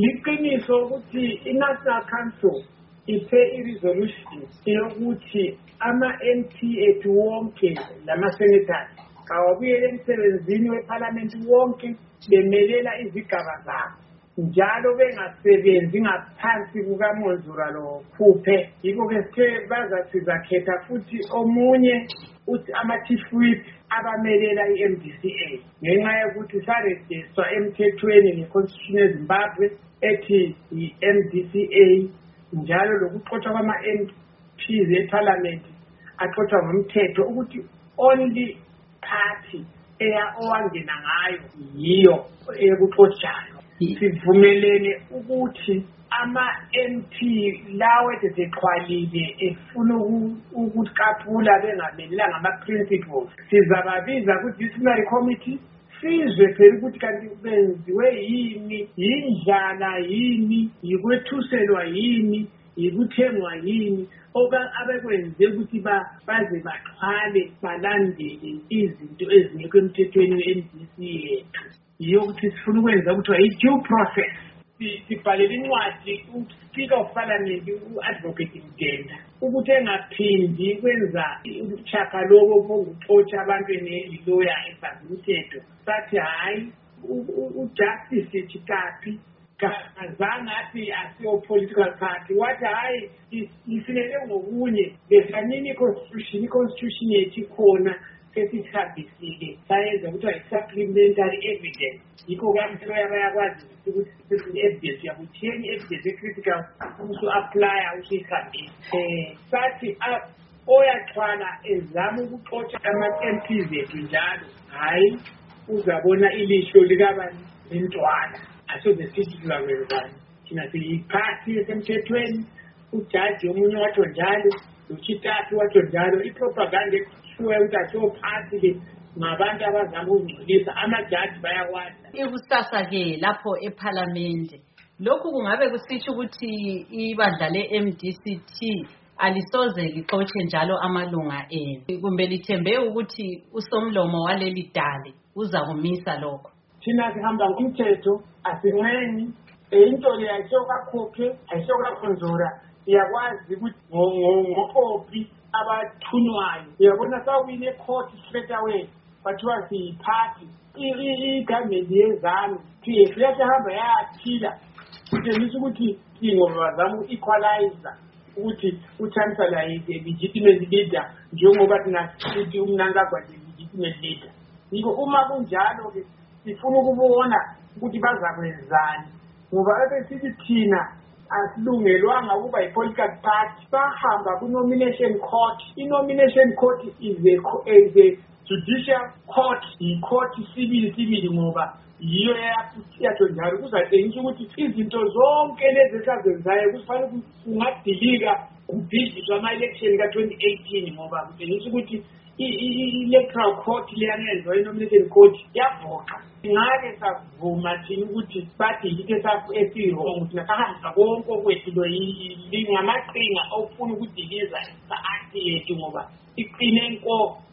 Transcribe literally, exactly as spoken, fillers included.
liqiniso ukuthi i-National Council ithe i-resolution yokuthi ama-M P ethu wonke lama-senators kawabuyele emsebenzini weParliament wonke bemelela izigaba zabo njalo bengasebenzi ngaphansi kukaMonzura lo Phuphe. Yikho-ke sithe bazathi zakhetha futhi omunye uthi ama-chief whip abamelela i-M D C A ngenxa yokuthi sarejistwa emthethweni nge-Constitution yeZimbabwe ethi i-M D C A njalo lokuxoxa kwama-M Ps eParliament axoxa ngomthetho ukuthi only party eya owangena ngayo yiyo ekuxotshayo. Sivumelene ukuthi ama-M P lawo eseqhwalile efuna ukuqaphula bengamelelanga ama-principles sizababiza ku-disciplinary committee sizwe phela ukuthi kanti benziwe yini, yindlala yini, yikwethuselwa yini, yikuthengwa yini abekwenze ukuthi baze baxhwale balandele izinto ezingekho emthethweni we-M D C yethu. Yiyo ukuthi sifuna ukwenza ukuthi yi-due process. Sibhalele incwadi uSpeaker of Parliament u-Advocate Mgenda ukuthi engaphindi kwenza uchacha lokho bokuxotsha abantu ne-lawyer esazi umthetho. Sathi hayi ujustice Chikapi kazange athi asiyo political party wathi hayi isinele ngokunye befanini i-constitution i-constitution yethu khona sesithambisile sayenza ukuthi i-supplementary evidence. Yikho kampilo yabayakwazi ukuthi i-evidence yakutheni i-evidence e-critical usu-aplya usuyihambisa. Um sathi oyaxhwala ezama ukuxotsha ama-M Ps ethu njalo hayi uzabona ilihlo likabani lentwala asoze sithi kuzakwenzayo. Thina siyiphathi esemthethweni, ujaji omunye watsho njalo, uChitatu watsho njalo. Ipropaganda ekuthiwe ukuthi asiyophathi-ke ngabantu abazama ukungcolisa amajaji bayakwazi. Ikusasa-ke lapho eParliament lokhu kungabe kusitsho ukuthi ibandla le-M D C T alisoze lixotshe njalo amalunga enu kumbe lithembe ukuthi usomlomo waleli dale uza kumisa lokho? Thina sihamba ngomthetho asincenyi into le ayisho kakhokhe ayisho kakhonzora iyakwazi ukuthi ngo-opi abathunywayo uyabona sawine court straight away bathiwa siyiphathi igamedi yezanu P F yasihamba yathila kutshengisa ukuthi ingoba bazama uku-equalizer ukuthi uchancellor yi-legitimate leader njengoba thina sithi umnankagwa legitimate leader. Yikho uma kunjalo-ke sifuna ukubona ukuthi bazakwenzani ngoba ebesithi thina asilungelwanga ukuba yi-political party sahamba ku-nomination court. I-nomination court is a, is a judicial court, yi-court sibili sibili ngoba yiyo yatsho njalo kuzatshengisa ukuthi izinto zonke lezi esazenzayo kufanele kungadilika kubhidliswa ama-election ka-twenty eighteen ngoba kutshengisa ukuthi i-electoral court leyangenziwa i-nomination court yavoxa. Ngake savuma thina ukuthi badilike esirongo thina sahamba konke okwethu lo ngamaqhinga ofuna ukudiliza sa-akti yethu ngoba iqine nko.